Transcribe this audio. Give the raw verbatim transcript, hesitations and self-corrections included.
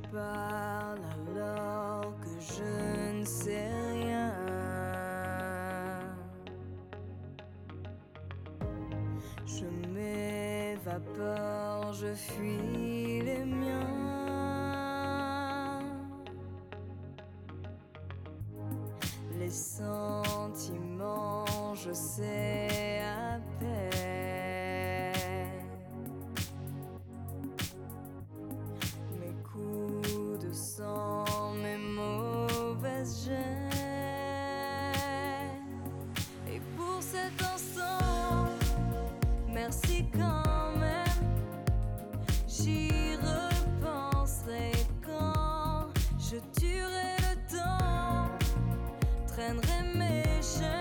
parle alors que je ne sais rien. Je m'évapore, je fuis les miens. Les sentiments, je sais à peine. Mes coups de sang, mes mauvaises gênes. Et pour cet instant, merci quand même. J'y repenserai quand je tuerai le temps, traînerai mes chaînes.